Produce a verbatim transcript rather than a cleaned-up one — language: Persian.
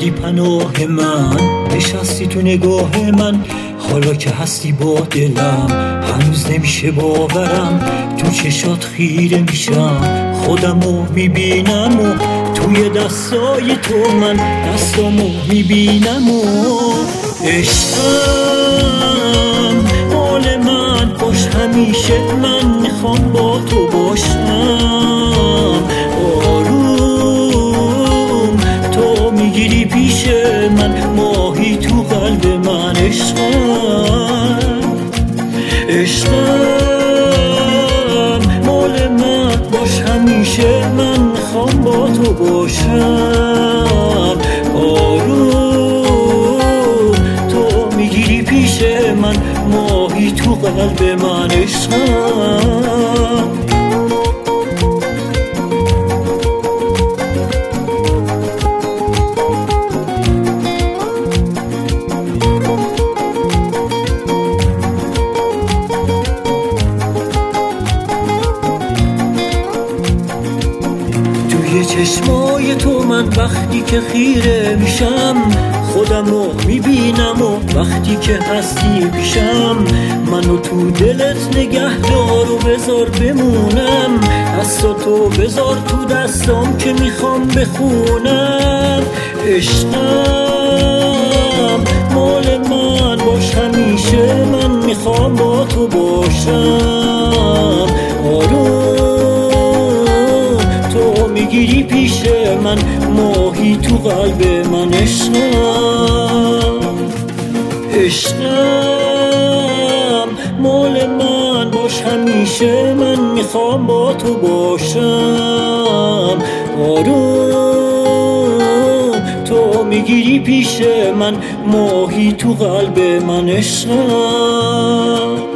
شدی پناه من، نشستی تو نگاه من. حالا که هستی با دلم هنوز نمیشه باورم، تو چشات خیره میشم خودمو میبینم و توی دستای تو من دستامو میبینم و عشقم مال من باش همیشه، من میخوام با تو باشم آروم. تو میگیری پیش من ماهی تو قلب من. عشقم عشقم مال من باش همیشه، من میخوام با تو باشم آروم. تو میگیری پیش من ماهی تو قلب من. عشقم توی چشمای تو من وقتی که خیره میشم خودمو میبینم و وقتی که هستی پیشم منو تو دلت نگه دار و بذار بمونم. دستاتو بذار تو دستام که میخوام بخونم. عشقم مال من باش همیشه، من میخوام با تو باشم آروم. تو میگیری پیش من ماهی تو قلب من. عشقم عشقم مال من باش همیشه، من میخوام با تو باشم آروم. تو میگیری پیش من ماهی تو قلب من. عشقم